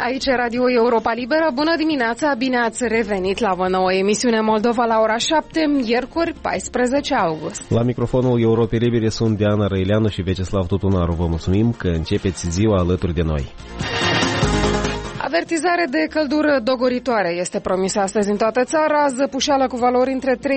Aici Radio Europa Liberă. Bună dimineața, bine ați revenit la o nouă emisiune Moldova la ora 7, miercuri 14 august. La microfonul Europei Libere sunt Diana Răileanu și Vecislav Tutunaru. Vă mulțumim că începeți ziua alături de noi. Avertizare de căldură dogoritoare este promisă astăzi în toată țara. Zăpușeală cu valori între 35-36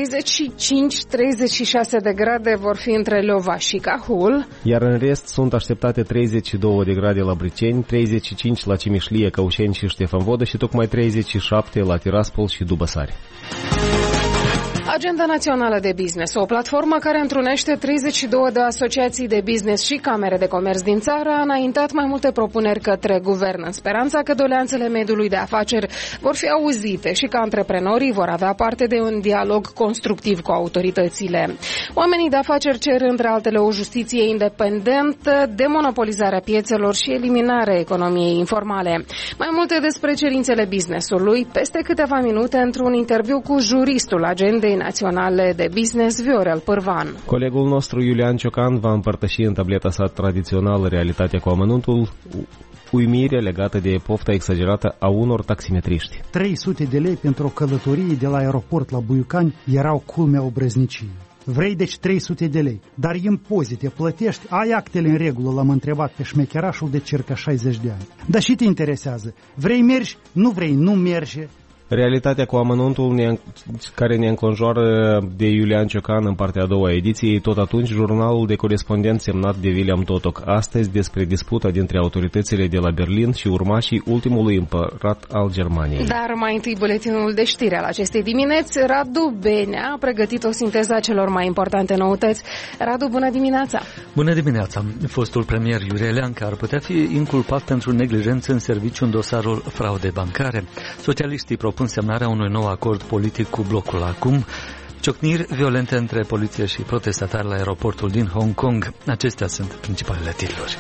de grade vor fi între Leova și Cahul. Iar în rest sunt așteptate 32 de grade la Briceni, 35 la Cimișlie, Căușeni și Ștefan Vodă și tocmai 37 la Tiraspol și Dubăsari. Agenda Națională de Business, o platformă care întrunește 32 de asociații de business și camere de comerț din țară, a înaintat mai multe propuneri către guvern, în speranța că doleanțele mediului de afaceri vor fi auzite și că antreprenorii vor avea parte de un dialog constructiv cu autoritățile. Oamenii de afaceri cer, între altele, o justiție independentă, demonopolizarea piețelor și eliminarea economiei informale. Mai multe despre cerințele businessului peste câteva minute într-un interviu cu juristul Agendei Naționale de Business, Viorel Pârvan. Colegul nostru Iulian Ciocan va împărtăși în tableta sa tradițională Realitatea cu amănuntul uimire legată de pofta exagerată a unor taximetriști. 300 de lei pentru o călătorie de la aeroport la Buiucani erau culmea obrăzniciei. Vrei deci 300 de lei, dar impozite plătești, ai actele în regulă, l-am întrebat pe șmecherașul de circa 60 de ani. Dar și te interesează, vrei mergi, nu vrei, nu merge. Realitatea cu amănuntul care ne înconjoară de Iulian Ciocan în partea a doua ediției, tot atunci jurnalul de corespondent semnat de William Totok, astăzi despre disputa dintre autoritățile de la Berlin și urmașii ultimului împărat al Germaniei. Dar mai întâi buletinul de știri al acestei dimineți. Radu Benea a pregătit o sinteză a celor mai importante noutăți. Radu, bună dimineața! Bună dimineața! Fostul premier Iurie Leancă ar putea fi inculpat pentru neglijență în serviciu în dosarul fraudei bancare. Socialiștii propun semnarea unui nou acord politic cu blocul acum, ciocniri violente între poliție și protestatari la aeroportul din Hong Kong. Acestea sunt principalele titluri.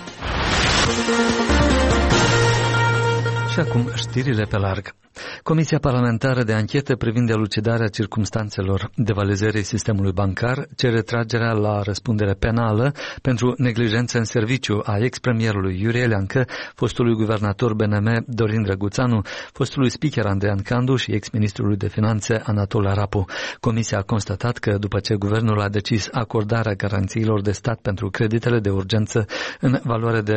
Și acum știrile pe larg. Comisia parlamentară de anchetă privind elucidarea circumstanțelor devalizării sistemului bancar cere tragerea la răspundere penală pentru neglijență în serviciu a ex-premierului Iurie Leancă, fostului guvernator BNM Dorin Drăguțanu, fostului speaker Andrean Candu și ex-ministrului de finanțe Anatol Arapu. Comisia a constatat că după ce guvernul a decis acordarea garanțiilor de stat pentru creditele de urgență în valoare de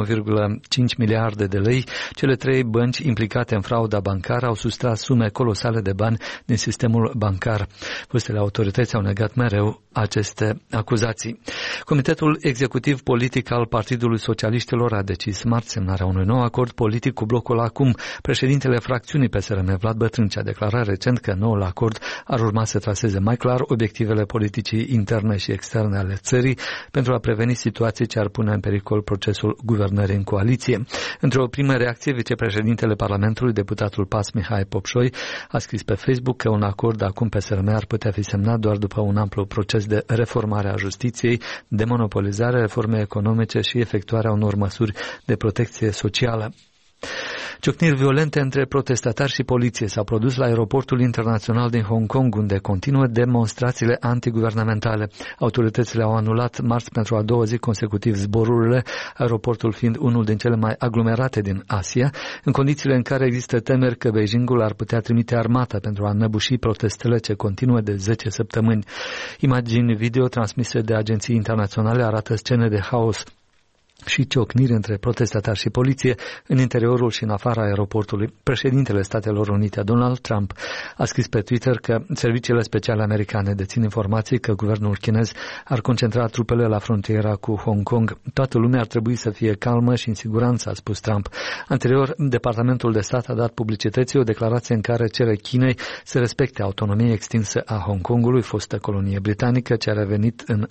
9,5 miliarde de lei, cele trei bănci implicate în frauda bancară au sustras sume colosale de bani din sistemul bancar. Fostele autorități au negat mereu aceste acuzații. Comitetul executiv politic al Partidului Socialiștilor a decis marți semnarea unui nou acord politic cu blocul acum. Președintele fracțiunii PSRM, Vlad Bătrânci, a declarat recent că noul acord ar urma să traseze mai clar obiectivele politicii interne și externe ale țării pentru a preveni situații ce ar pune în pericol procesul guvernării în coaliție. Într-o primă reacție, vicepreședintele Parlamentului, deputatul PAS Mihai Popșoi, a scris pe Facebook că un acord acum PSRM ar putea fi semnat doar după un amplu proces de reformare a justiției, demonopolizare, reforme economice și efectuarea unor măsuri de protecție socială. Ciocniri violente între protestatari și poliție s-au produs la aeroportul internațional din Hong Kong, unde continuă demonstrațiile antiguvernamentale. Autoritățile au anulat marți pentru a doua zi consecutiv zborurile, aeroportul fiind unul din cele mai aglomerate din Asia, în condițiile în care există temeri că Beijingul ar putea trimite armata pentru a înăbuși protestele ce continuă de 10 săptămâni. Imagini video transmise de agenții internaționale arată scene de haos și ciocniri între protestatari și poliție în interiorul și în afara aeroportului. Președintele Statelor Unite, Donald Trump, a scris pe Twitter că serviciile speciale americane dețin informații că guvernul chinez ar concentra trupele la frontiera cu Hong Kong. Toată lumea ar trebui să fie calmă și în siguranță, a spus Trump. Anterior, Departamentul de Stat a dat publicității o declarație în care cere Chinei să respecte autonomia extinsă a Hong Kongului, fostă colonie britanică, ce a revenit în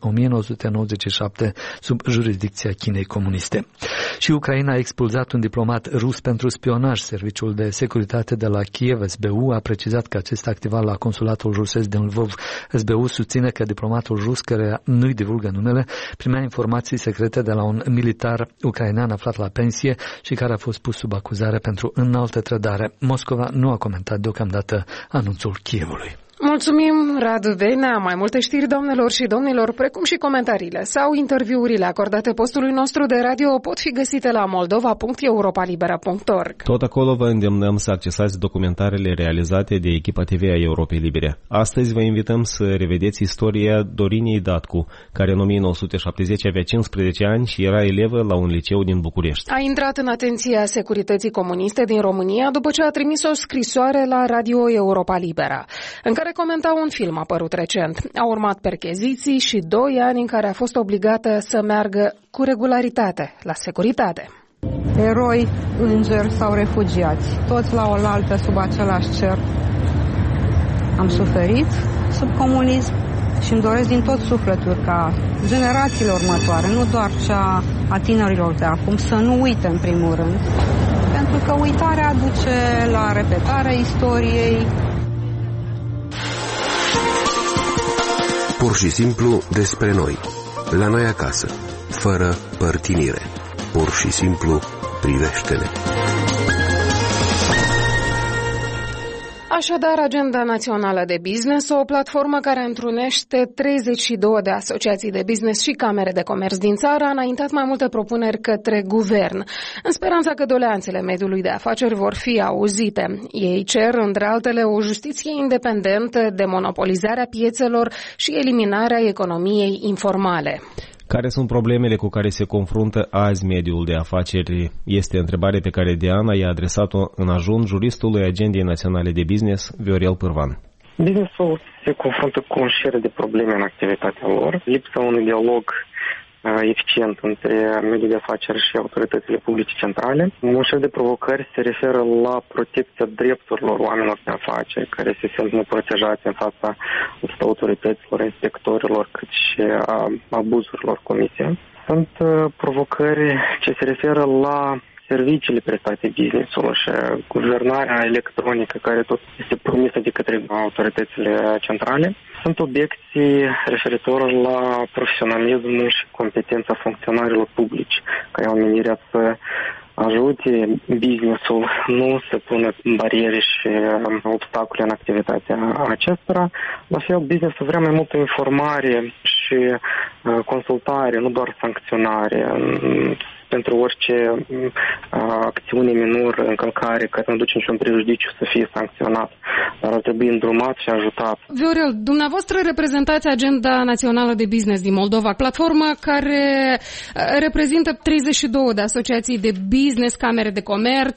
1997 sub jurisdicția Chinei comuniste. Și Ucraina a expulzat un diplomat rus pentru spionaj. Serviciul de securitate de la Kiev, SBU, a precizat că acesta activa la consulatul rusesc din Lvov. SBU susține că diplomatul rus, care nu-i divulgă numele, primea informații secrete de la un militar ucrainean aflat la pensie și care a fost pus sub acuzare pentru înaltă trădare. Moscova nu a comentat deocamdată anunțul Kievului. Mulțumim, Radu Benea. Mai multe știri, doamnelor și domnilor, precum și comentariile sau interviurile acordate postului nostru de radio pot fi găsite la moldova.europalibera.org. Tot acolo vă îndemnăm să accesați documentarele realizate de echipa TV a Europei Libere. Astăzi vă invităm să revedeți istoria Dorinei Datcu, care în 1970 avea 15 ani și era elevă la un liceu din București. A intrat în atenția securității comuniste din România după ce a trimis o scrisoare la Radio Europa Libera, în care comenta un film apărut recent. Au urmat percheziții și 2 ani în care a fost obligată să meargă cu regularitate la securitate. Eroi, îngeri sau refugiați, toți la oaltă sub același cer. Am suferit sub comunism și îmi doresc din tot sufletul ca generațiile următoare, nu doar cea a tinerilor de acum, să nu uite în primul rând, pentru că uitarea duce la repetarea istoriei. Pur și simplu despre noi, la noi acasă, fără părtinire. Pur și simplu privește-ne. Așadar, Agenda Națională de Business, o platformă care întrunește 32 de asociații de business și camere de comerț din țară, a înaintat mai multe propuneri către guvern, în speranța că doleanțele mediului de afaceri vor fi auzite. Ei cer, între altele, o justiție independentă, demonopolizarea piețelor și eliminarea economiei informale. Care sunt problemele cu care se confruntă azi mediul de afaceri? Este întrebare pe care Diana i-a adresat-o în ajun juristului Agendei Naționale de Business, Viorel Pârvan. Businessul se confruntă cu un șir de probleme în activitatea lor, lipsa unui dialog eficient între mediul de afaceri și autoritățile publice centrale. Un șir de provocări se referă la protecția drepturilor oamenilor de afaceri, care se simt neprotejați în fața autorităților, inspectorilor, cât și a abuzurilor comise. Sunt provocări ce se referă la serviciile prestate business-ului și guvernarea electronică care tot este promisă de către autoritățile centrale. Sunt obiecții referitor la profesionalismul și competența funcționarilor publici, care au menirea să ajute business-ul, nu să pună bariere și obstacole în activitatea acestora. La fel, business-ul vrea mai multă informare și consultare, nu doar sancționare, pentru orice acțiune minoră, încălcare, care nu duce niciun prejudiciu să fie sancționat, dar ar trebui îndrumat și ajutat. Viorel, dumneavoastră reprezentați Agenda Națională de Business din Moldova, platforma care reprezintă 32 de asociații de business, camere de comerț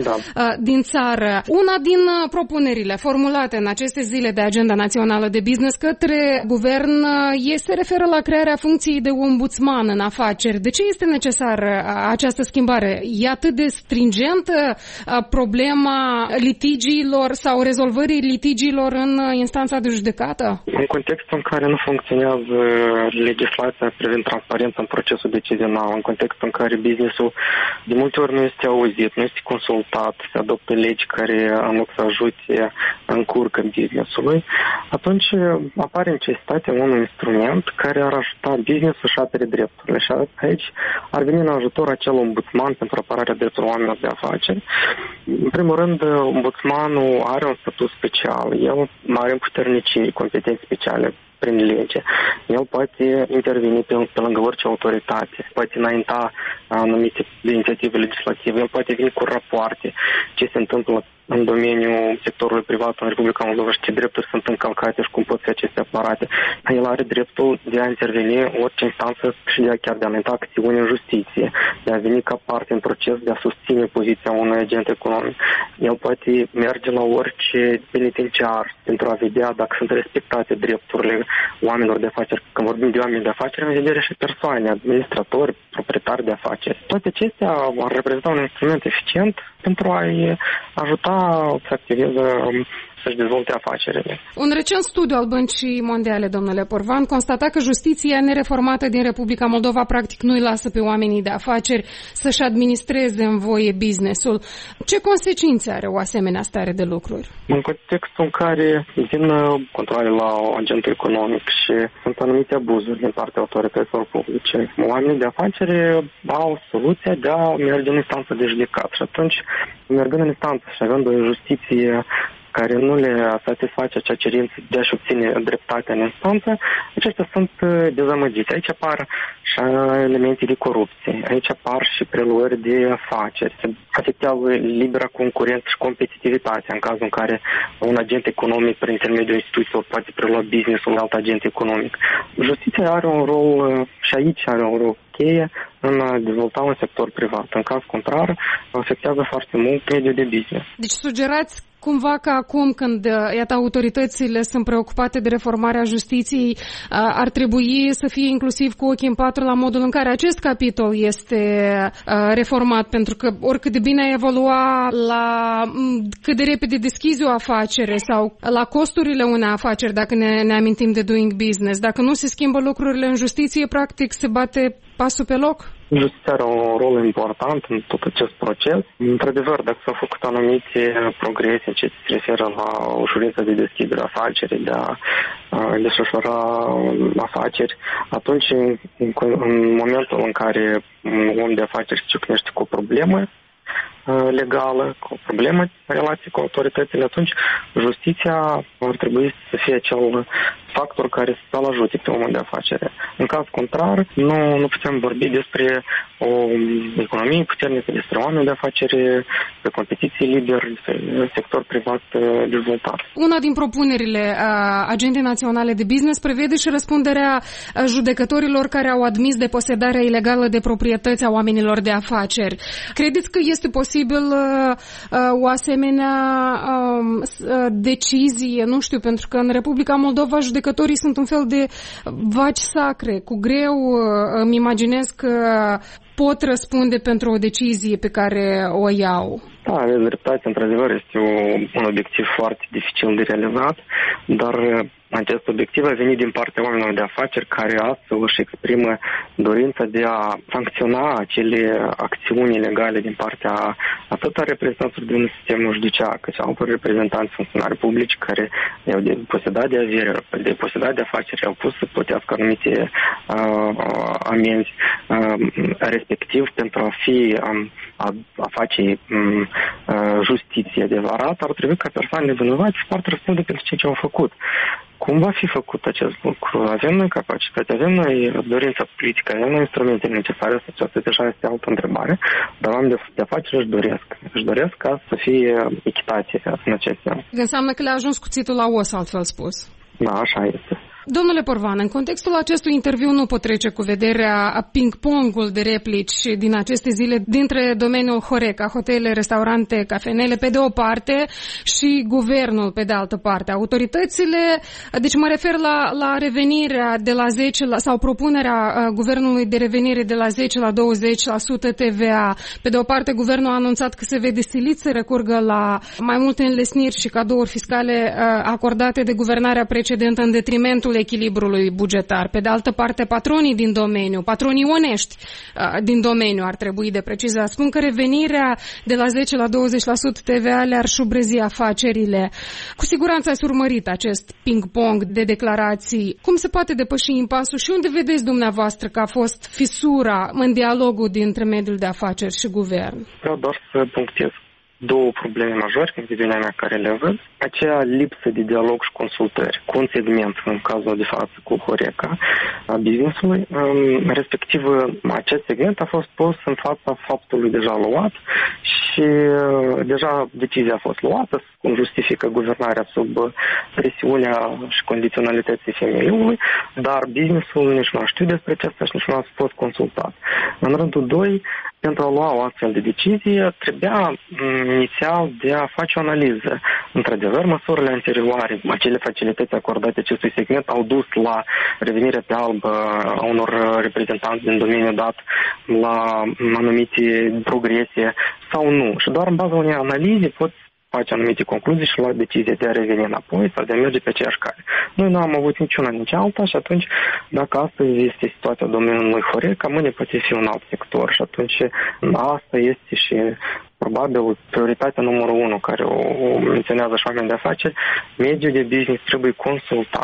din țară. Una din propunerile formulate în aceste zile de Agenda Națională de Business către guvern se referă la crearea funcției de ombudsman în afaceri. De ce este necesară această schimbare? E atât de stringentă problema litigiilor sau rezolvării litigiilor în instanța de judecată? În contextul în care nu funcționează legislația privind transparența în procesul decizional, în contextul în care business-ul de multe ori nu este auzit, nu este consultat, se adoptă legi care în loc să ajute încurcă business-ului, atunci apare necesitatea unui instrument care ar ajuta business-ul și apere drepturile. Și aici ar veni în ajutor acel ombudsman pentru apărarea drepturilor oamenilor de afaceri. În primul rând, ombudsmanul are un statut special. El are împuterniciri, competențe speciale prin lege. El poate interveni pe lângă orice autoritate, poate înainta anumite inițiative legislative, el poate veni cu rapoarte ce se întâmplă în domeniul sectorului privat în Republica Moldova și ce drepturi sunt încălcate și cum pot fi acestea apărate. El are dreptul de a interveni orice instanță și chiar de a înainta acțiuni în justiție, de a veni ca parte în proces, de a susține poziția unui agent economic. El poate merge la orice penitenciar pentru a vedea dacă sunt respectate drepturile oamenilor de afaceri. Când vorbim de oameni de afaceri, în vedere și persoane, administratori, proprietari de afaceri. Toate acestea ar reprezenta un instrument eficient pentru a-i ajuta să activeze, să-și dezvolte afacerile. Un recent studiu al Băncii Mondiale, domnule Pârvan, constata că justiția nereformată din Republica Moldova practic nu îi lasă pe oamenii de afaceri să-și administreze în voie business-ul. Ce consecințe are o asemenea stare de lucruri? În contextul în care vin controle la agentul economic și sunt anumite abuzuri din partea autorităților publice, oamenii de afaceri au soluția de a merge în instanță de judecat și atunci, mergând în instanță și având o justiție care nu le satisface acea cerință de a-și obține dreptatea în instanță, aceștia sunt dezamăgiți. Aici apar și elemente de corupție, aici apar și preluări de afaceri, se afectează libera concurență și competitivitatea în cazul în care un agent economic prin intermediul instituțiilor poate prelua business-ul alt agent economic. Justiția are un rol și aici are un rol cheie în a dezvolta un sector privat. În caz contrar, afectează foarte mult mediul de business. Deci sugerați cumva că acum când, iată, autoritățile sunt preocupate de reformarea justiției, ar trebui să fie inclusiv cu ochii în patru la modul în care acest capitol este reformat, pentru că oricât de bine evolua la cât de repede deschizi o afacere sau la costurile unei afaceri, dacă ne amintim de Doing Business, dacă nu se schimbă lucrurile în justiție, practic se bate pasul pe loc? Justiția are un rol important în tot acest proces. Într-adevăr, dacă s-au făcut anumite progrese ce se referă la ușurința de deschidere afacerii, de a desfășura afaceri, atunci, în momentul în care un om de afaceri se ciocnește cu o problemă legală, cu o problemă în relație cu autoritățile, atunci justiția ar trebui să fie acel factor care să-l ajute pe omul de afacere. În caz contrar, nu putem vorbi despre o economie puternică, despre oameni de afacere, de competiții liberi, despre sector privat dezvoltat. Una din propunerile Agendei Naționale de Business prevede și răspunderea judecătorilor care au admis deposedarea ilegală de proprietăți a oamenilor de afaceri. Credeți că este posibil o asemenea decizie? Nu știu, pentru că în Republica Moldova judecătorii sunt un fel de vaci sacre. Cu greu îmi imaginez că pot răspunde pentru o decizie pe care o iau. Da, aveți dreptate, într-adevăr, este un obiectiv foarte dificil de realizat, dar acest obiectiv a venit din partea oamenilor de afaceri care astfel își exprimă dorința de a sancționa acele acțiuni legale din partea atât a reprezentanților din sistemul judiciar, cât și altor reprezentanți funcționari publici care au deposedat de avere, deposedat de afaceri, au pus să plătească anumite amenzi, respectiv pentru a face justiție adevărat, ar trebui ca persoanele vinovate să poată răspunde pentru ce au făcut. Cum va fi făcut acest lucru? Avem noi capacitate, avem noi dorința politică, avem noi instrumentele necesare, asta deja este altă întrebare, dar oamenii de afaceri își doresc ca să fie echitate în acest sens. Înseamnă că le-a ajuns cuțitul la os, altfel spus. Da, așa este. Domnule Porvan, în contextul acestui interviu nu pot trece cu vederea ping-pongul de replici din aceste zile dintre domeniul Horeca, hotele, restaurante, cafenele, pe de o parte, și guvernul pe de altă parte. Autoritățile, deci mă refer la revenirea de la 10 sau propunerea guvernului de revenire de la 10 la 20% TVA. Pe de o parte, guvernul a anunțat că se vede silit să recurgă la mai multe înlesniri și cadouri fiscale acordate de guvernarea precedentă în detrimentul echilibrului bugetar. Pe de altă parte, patronii din domeniu, patronii onești din domeniu ar trebui de precizat, spun că revenirea de la 10 la 20% TVA le-ar șubrezi afacerile. Cu siguranță ați urmărit acest ping-pong de declarații. Cum se poate depăși impasul și unde vedeți dumneavoastră că a fost fisura în dialogul dintre mediul de afaceri și guvern? Vreau doar să punctez două probleme majore, în viziunea mea, care le văd. Aceea lipsă de dialog și consultări cu un segment, în cazul de față cu Horeca, a business-ului. Respectiv, acest segment a fost pus în fața faptului deja luat și deja decizia a fost luată, cum justifică guvernarea sub presiunea și condiționalității FMI-ului, dar business-ul nici nu a știut despre acesta și nici nu a fost consultat. În rândul 2, pentru a lua o astfel de decizie, trebuia inițial de a face o analiză. Într-adevăr, măsurile anterioare, acele facilități acordate acestui segment, au dus la revenirea pe alb a unor reprezentanți din domeniul dat, la anumite progrese sau nu. Și doar în baza unei analize pot face anumite concluzii și lua decizia de a reveni înapoi sau de a merge pe aceeași cale. Noi nu am avut niciuna, nici alta și atunci, dacă astăzi este situația domeniului Horeca, mâine poate fi un alt sector și atunci asta este și probabil prioritatea numărul 1 care o menționează și oameni de afaceri. Mediul de business trebuie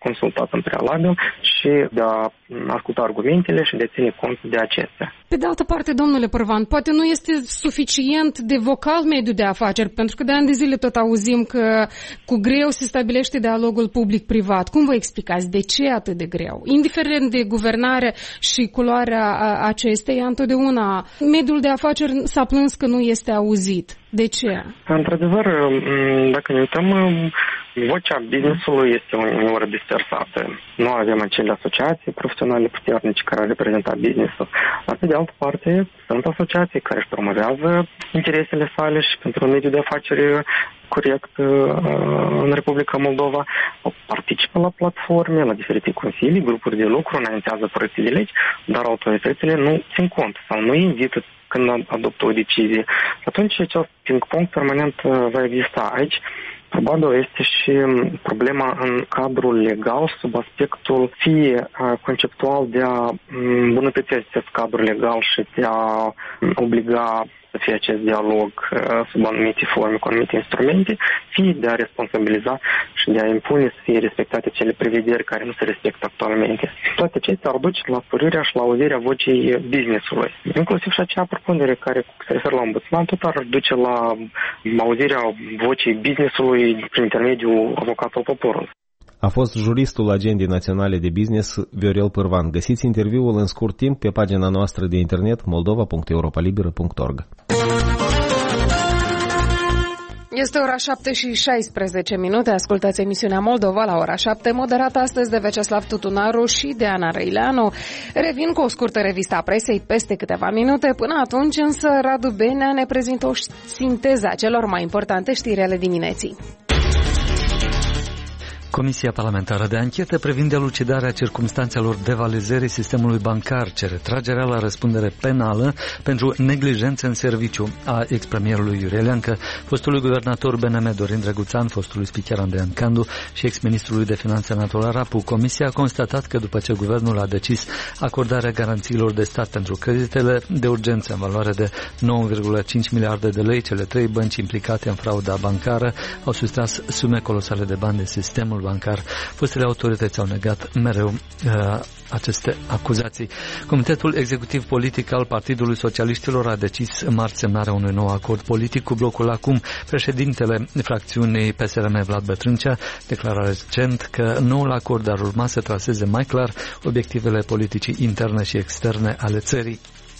consultat în prealabil și de a asculta argumentele și de a ține cont de acestea. Pe de altă parte, domnule Pârvan, poate nu este suficient de vocal mediul de afaceri, pentru că de ani de zile tot auzim că cu greu se stabilește dialogul public-privat. Cum vă explicați? De ce atât de greu? Indiferent de guvernare și culoarea acesteia, întotdeauna mediul de afaceri s-a plâns că nu este auzit. De ce? Într-adevăr, dacă ne uităm, vocea business-ului este uneori dispersată. Nu avem acele asociații profesionale puternice care ar reprezenta business-ul. Dar pe de altă parte, sunt asociații care își promovează interesele sale și pentru un mediu de afaceri corect în Republica Moldova, participă la platforme, la diferite consilii, grupuri de lucru, înaintează proiecte de legi, dar autoritățile nu țin cont sau nu invită când adoptă o decizie. Atunci acest ping-pong permanent va exista aici. Probabil este și problema în cadrul legal sub aspectul fie conceptual de a îmbunătăți acest cadru legal și de a obliga să fie acest dialog sub anumite forme, cu anumite instrumente, fie de a responsabiliza și de a impune să fie respectate cele prevederi care nu se respectă actualmente. Toate acestea ar duce la sporirea și la auzirea vocii business-ului. Inclusiv și acea propunere care se referă la ombudsman, tot ar duce la auzirea vocii business-ului prin intermediul avocatului poporului. A fost juristul Agendei Naționale de Business Viorel Pârvan. Găsiți interviul în scurt timp pe pagina noastră de internet moldova.europalibera.org. Este ora 7:16. Ascultați emisiunea Moldova la ora 7, moderată astăzi de Veceslav Tutunaru și de Ana Răileanu. Revin cu o scurtă revistă a presei peste câteva minute. Până atunci, însă, Radu Benea ne prezintă o sinteză a celor mai importante știri ale dimineții. Comisia parlamentară de anchetă privind elucidarea circumstanțelor devalizării sistemului bancar cere tragerea la răspundere penală pentru neglijență în serviciu a ex-premierului Iurie Leancă, fostului guvernator BNM Dorin Drăguțan, fostului spicher Andrei Candu și ex-ministrului de finanțe Anatol Arapu. Comisia a constatat că după ce guvernul a decis acordarea garanțiilor de stat pentru creditele de urgență în valoare de 9,5 miliarde de lei, cele 3 bănci implicate în frauda bancară au sustras sume colosale de bani de sistemul bancar. Fostele autorități au negat mereu aceste acuzații. Comitetul executiv politic al Partidului Socialiștilor a decis marți semnarea unui nou acord politic cu blocul acum. Președintele fracțiunii PSRM Vlad Bătrâncea declara recent că noul acord ar urma să traseze mai clar obiectivele politicii interne și externe ale țării.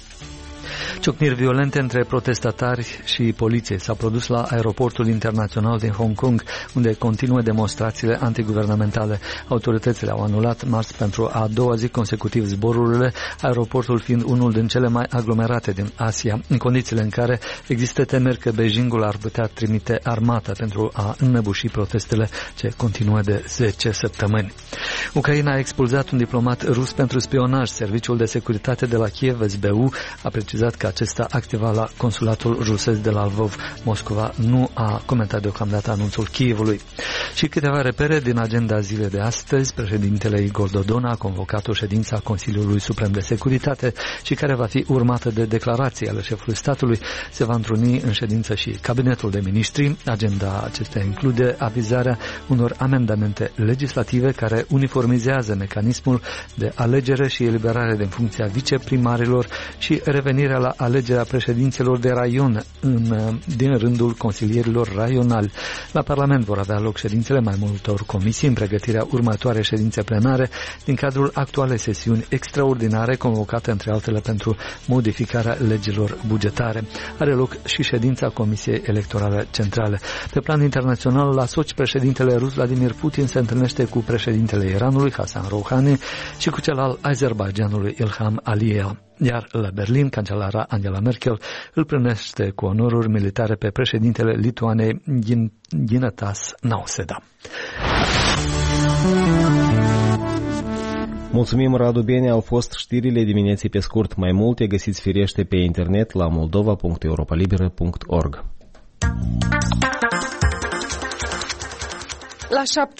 Ciocniri violente între protestatari și poliție s-au produs la aeroportul internațional din Hong Kong, unde continuă demonstrațiile antiguvernamentale. Autoritățile au anulat marți pentru a doua zi consecutiv zborurile, aeroportul fiind unul din cele mai aglomerate din Asia, în condițiile în care există temeri că Beijingul ar putea trimite armata pentru a înnebuși protestele ce continuă de 10 săptămâni. Ucraina a expulzat un diplomat rus pentru spionaj. Serviciul de securitate de la Kiev, SBU, a precizat că acesta activa la consulatul rusesc de la Lvov. Moscova nu a comentat deocamdată anunțul Kievului. Și câteva repere din agenda zilei de astăzi. Președintele Igor Dodon a convocat o ședință a Consiliului Suprem de Securitate și care va fi urmată de declarații ale șefului statului. Se va întruni în ședință și cabinetul de miniștri. Agenda acestea include avizarea unor amendamente legislative care uniformizează mecanismul de alegere și eliberare din funcția viceprimarilor și revenirea la alegerea președinților de raion din rândul consilierilor raionali. La Parlament vor avea loc ședințele mai multor comisii în pregătirea următoarei ședințe plenare din cadrul actualei sesiuni extraordinare convocate între altele pentru modificarea legilor bugetare. Are loc și ședința Comisiei Electorale Centrale. Pe plan internațional, la Sochi, președintele rus Vladimir Putin se întâlnește cu președintele Iranului Hassan Rouhani și cu cel al Azerbaidjanului Ilham Aliyev. Iar la Berlin, cancelara Angela Merkel îl primește cu onoruri militare pe președintele Lituanei Gitanas Nausėda. Mulțumim, Radu Bene, au fost știrile dimineții pe scurt. Mai multe găsiți firește pe internet la moldova.europalibera.org. La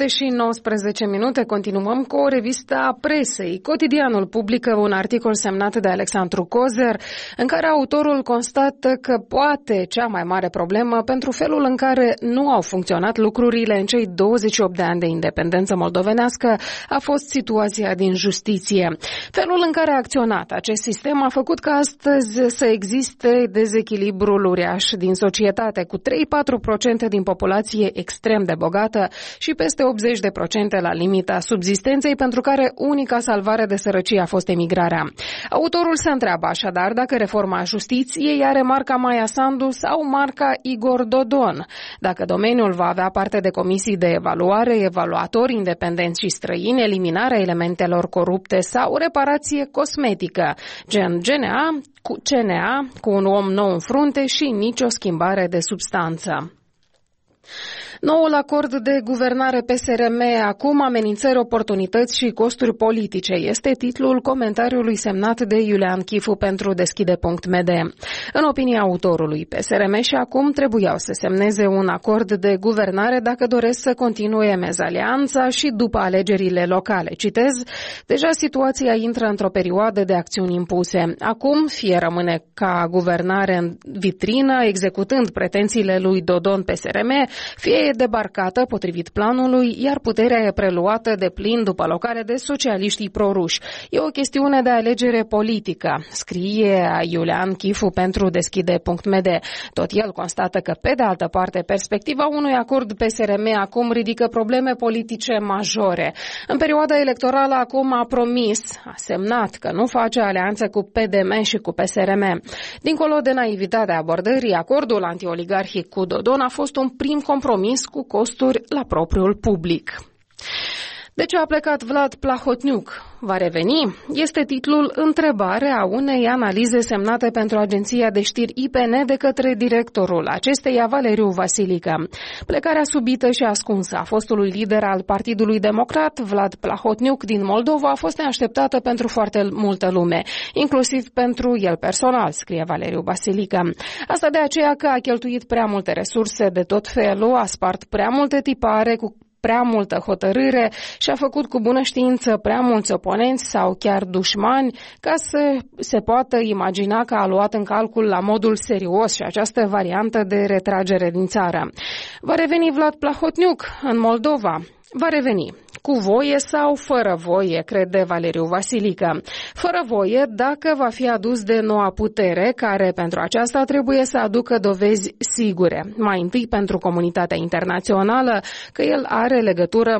7:19 continuăm cu o revistă a presei. Cotidianul publică un articol semnat de Alexandru Cozer, în care autorul constată că poate cea mai mare problemă pentru felul în care nu au funcționat lucrurile în cei 28 de ani de independență moldovenească a fost situația din justiție. Felul în care a acționat acest sistem a făcut ca astăzi să existe dezechilibrul uriaș din societate, cu 3-4% din populație extrem de bogată și peste 80% la limita subzistenței, pentru care unica salvare de sărăcie a fost emigrarea. Autorul se întreabă așadar dacă reforma justiției are marca Maia Sandu sau marca Igor Dodon, dacă domeniul va avea parte de comisii de evaluare, evaluatori independenți și străini, eliminarea elementelor corupte sau reparație cosmetică, gen CNA cu un om nou în frunte și nicio schimbare de substanță. Noul acord de guvernare PSRM, acum amenințări, oportunități și costuri politice, este titlul comentariului semnat de Iulian Chifu pentru Deschide.md. În opinia autorului, PSRM și acum trebuiau să semneze un acord de guvernare dacă doresc să continue mezalianța și după alegerile locale. Citez, deja situația intră într-o perioadă de acțiuni impuse. Acum, fie rămâne ca guvernare în vitrină, executând pretențiile lui Dodon PSRM, fie e debarcată potrivit planului, iar puterea e preluată de plin după locale de socialiștii proruși. E o chestiune de alegere politică, scrie Iulian Chifu pentru Deschide.md. Tot el constată că, pe de altă parte, perspectiva unui acord PSRM acum ridică probleme politice majore. În perioada electorală acum a semnat că nu face alianță cu PDM și cu PSRM. Dincolo de naivitatea abordării, acordul antioligarhic cu Dodon a fost un prim compromis cu costuri la propriul public. De ce a plecat Vlad Plahotniuc? Va reveni? Este titlul Întrebare a unei analize semnate pentru agenția de știri IPN de către directorul acesteia, Valeriu Vasilică. Plecarea subită și ascunsă a fostului lider al Partidului Democrat, Vlad Plahotniuc, din Moldova, a fost neașteptată pentru foarte multă lume, inclusiv pentru el personal, scrie Valeriu Vasilică. Asta de aceea că a cheltuit prea multe resurse de tot felul, a spart prea multe tipare cu prea multă hotărâre și a făcut cu bună știință prea mulți oponenți sau chiar dușmani ca să se poată imagina că a luat în calcul la modul serios și această variantă de retragere din țară. Va reveni Vlad Plahotniuc în Moldova? Va reveni. Cu voie sau fără voie, crede Valeriu Vasilică. Fără voie, dacă va fi adus de noua putere, care pentru aceasta trebuie să aducă dovezi sigure. Mai întâi pentru comunitatea internațională, că el are legătură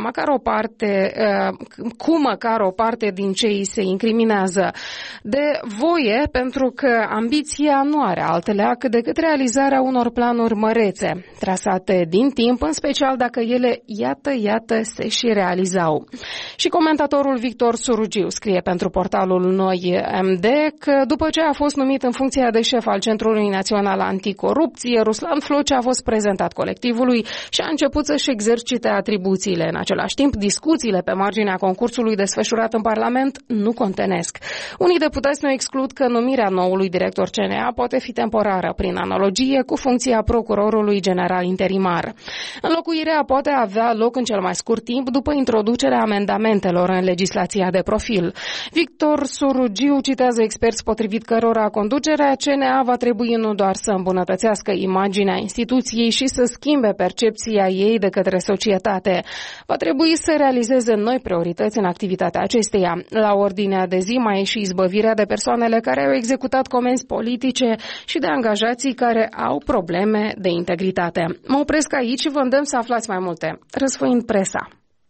cu măcar o parte din ce îi se incriminează. De voie, pentru că ambiția nu are alteleac decât realizarea unor planuri mărețe, trasate din timp, în special dacă ele, iată, se și realizează. Și comentatorul Victor Surugiu scrie pentru portalul Noi MD că după ce a fost numit în funcția de șef al Centrului Național Anticorupție, Ruslan Flocea a fost prezentat colectivului și a început să-și exercite atribuțiile. În același timp, discuțiile pe marginea concursului desfășurat în Parlament nu contenesc. Unii deputați nu exclud că numirea noului director CNA poate fi temporară, prin analogie cu funcția procurorului general interimar. Înlocuirea poate avea loc în cel mai scurt timp după introducerea amendamentelor în legislația de profil. Victor Surugiu citează experți potrivit cărora conducerea CNA va trebui nu doar să îmbunătățească imaginea instituției și să schimbe percepția ei de către societate. Va trebui să realizeze noi priorități în activitatea acesteia. La ordinea de zi mai e și izbăvirea de persoanele care au executat comenzi politice și de angajații care au probleme de integritate. Mă opresc aici și vă îndemn să aflați mai multe. Răsfoind presa.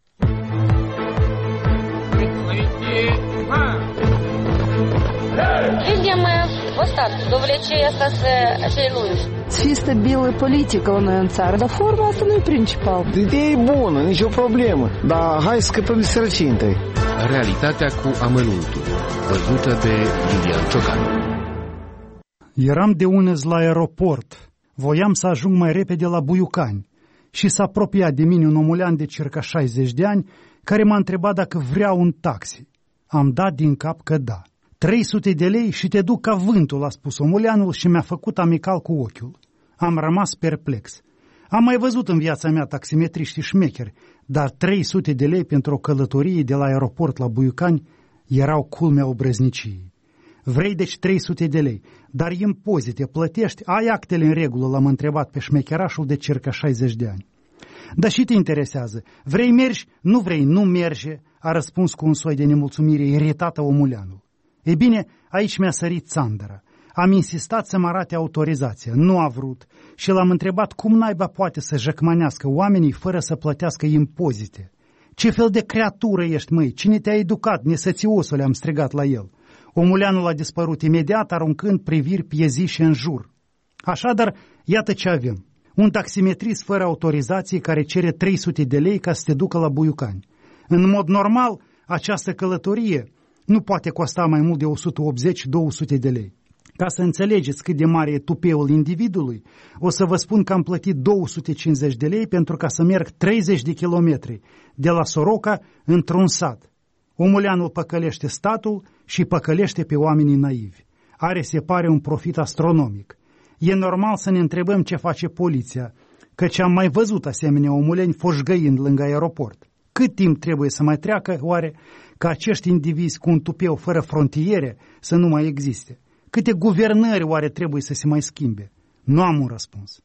Видим остатки, довлечение acei lungi. Să fie stabilă politică la noi în țară, dar forma asta nu e principal. Ideea e bună, nicio problemă, dar hai să scăpăm de sărăcie întâi. Realitatea cu amănuntul, văzută de Iulian Ciocan. Eram de unez la aeroport. Voiam să ajung mai repede la Buiucani și s-a apropiat de mine un omulean de circa 60 de ani care m-a întrebat dacă vreau un taxi. Am dat din cap că da. 300 de lei și te duc ca vântul, a spus omuleanul și mi-a făcut amical cu ochiul. Am rămas perplex. Am mai văzut în viața mea taximetriști șmecheri, dar 300 de lei pentru o călătorie de la aeroport la Buiucani erau culmea obrăzniciei. Vrei deci 300 de lei, dar impozite plătești, ai actele în regulă, l-am întrebat pe șmecherașul de circa 60 de ani. Dar și te interesează, vrei mergi, nu vrei, nu merge, a răspuns cu un soi de nemulțumire iritată omuleanul. Ei bine, aici mi-a sărit țandăra. Am insistat să mă arate autorizația, nu a vrut și l-am întrebat cum naiba poate să jăcmănească oamenii fără să plătească impozite. Ce fel de creatură ești, măi? Cine te-a educat, nesățiosule, am strigat la el. Omuleanul a dispărut imediat, aruncând priviri piezișe în jur. Așadar, iată ce avem. Un taximetrist fără autorizație care cere 300 de lei ca să te ducă la Buiucani. În mod normal, această călătorie nu poate costa mai mult de 180-200 de lei. Ca să înțelegeți cât de mare e tupeul individului, o să vă spun că am plătit 250 de lei pentru ca să merg 30 de kilometri de la Soroca într-un sat. Omuleanul păcălește statul și păcălește pe oamenii naivi. Are, se pare, un profit astronomic. E normal să ne întrebăm ce face poliția, căci am mai văzut asemenea omuleni foșgăind lângă aeroport. Cât timp trebuie să mai treacă, oare, ca acești indivizi cu un tupeu fără frontiere să nu mai existe? Câte guvernări oare trebuie să se mai schimbe? Nu am un răspuns.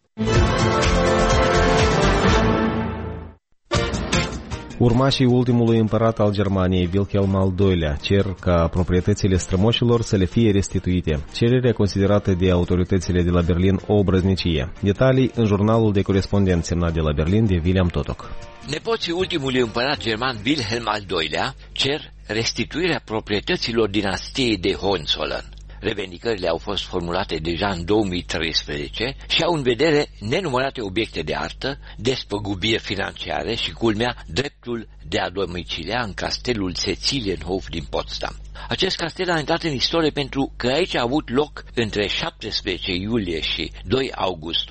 Urmașii ultimului împărat al Germaniei, Wilhelm al II-lea, cer ca proprietățile strămoșilor să le fie restituite. Cererea considerată de autoritățile de la Berlin o obrăznicie. Detalii în jurnalul de corespondent semnat de la Berlin de William Totok. Nepoții ultimului împărat german Wilhelm al II-lea cer restituirea proprietăților dinastiei de Hohenzollern. Revendicările au fost formulate deja în 2013 și au în vedere nenumărate obiecte de artă, despăgubiri financiare și, culmea, dreptul de a domicilia în castelul Cecilienhof din Potsdam. Acest castel a intrat în istorie pentru că aici a avut loc între 17 iulie și 2 august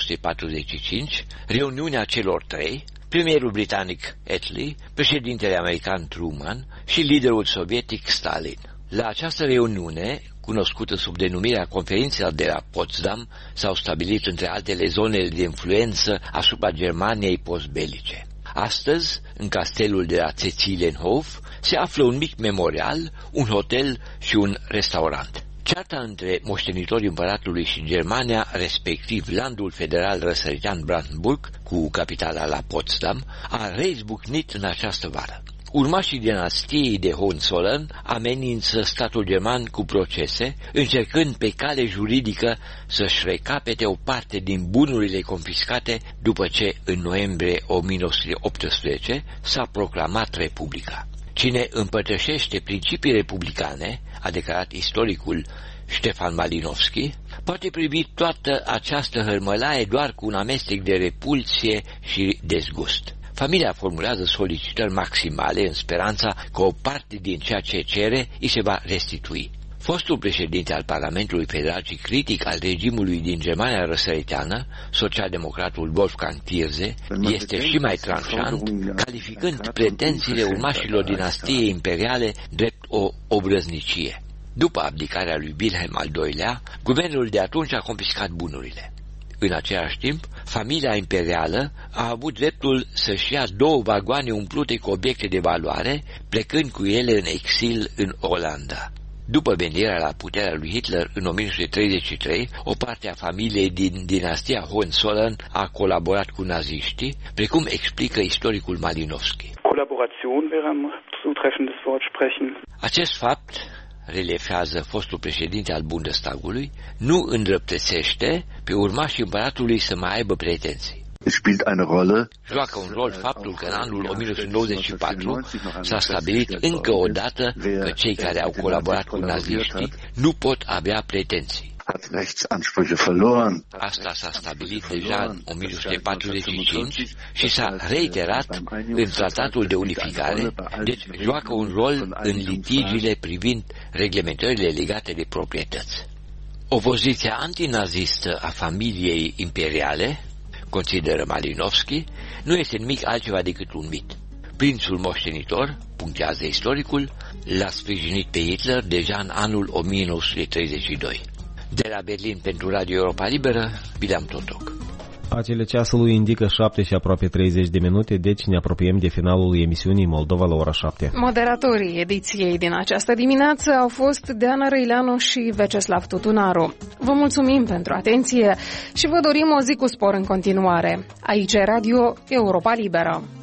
1945 reuniunea celor trei, premierul britanic Attlee, președintele american Truman și liderul sovietic Stalin. La această reuniune, cunoscută sub denumirea Conferinței de la Potsdam, s-au stabilit între altele zonele de influență asupra Germaniei postbelice. Astăzi, în castelul de la Cecilienhof, se află un mic memorial, un hotel și un restaurant. Cearta între moștenitorii împăratului și Germania, respectiv landul federal răsăritean Brandenburg, cu capitala la Potsdam, a reizbucnit în această vară. Urmașii dinastiei de Hohenzollern amenință statul german cu procese, încercând pe cale juridică să-și recapete o parte din bunurile confiscate după ce, în noiembrie 1918, s-a proclamat Republica. Cine împărtășește principii republicane, a declarat istoricul Ștefan Malinowski, poate privi toată această hărmălaie doar cu un amestec de repulsie și dezgust. Familia formulează solicitări maximale în speranța că o parte din ceea ce cere îi se va restitui. Fostul președinte al Parlamentului Federal și critic al regimului din Germania răsăriteană, socialdemocratul Wolfgang Thierse, este și mai tranșant, calificând pretențiile urmașilor dinastiei imperiale drept o obrăznicie. După abdicarea lui Wilhelm al II-lea, guvernul de atunci a confiscat bunurile. În același timp, familia imperială a avut dreptul să-și ia 2 vagoane umplute cu obiecte de valoare, plecând cu ele în exil în Olanda. După venirea la puterea lui Hitler în 1933, o parte a familiei din dinastia Hohenzollern a colaborat cu naziștii, precum explică istoricul Malinowski. Acest fapt, relefează fostul președinte al Bundestagului, nu îndreptățește pe urmașii împăratului să mai aibă pretenții. Joacă un rol faptul că în anul 1994 s-a stabilit încă o dată că cei care au colaborat cu naziștii nu pot avea pretenții. Asta s-a stabilit deja în 1945 și s-a reiterat în Tratatul de Unificare, deci joacă un rol în litigiile privind reglementările legate de proprietăți. Opoziția antinazistă a familiei imperiale, consideră Malinowski, nu este nimic altceva decât un mit. Prințul moștenitor, punctează istoricul, l-a sprijinit pe Hitler deja în anul 1932. De la Berlin pentru Radio Europa Liberă, William Totok. Acele ceasului indică 7 și aproape 30 de minute, deci ne apropiem de finalul emisiunii Moldova la ora 7. Moderatorii ediției din această dimineață au fost Deana Răileanu și Veceslav Tutunaru. Vă mulțumim pentru atenție și vă dorim o zi cu spor în continuare. Aici e Radio Europa Liberă.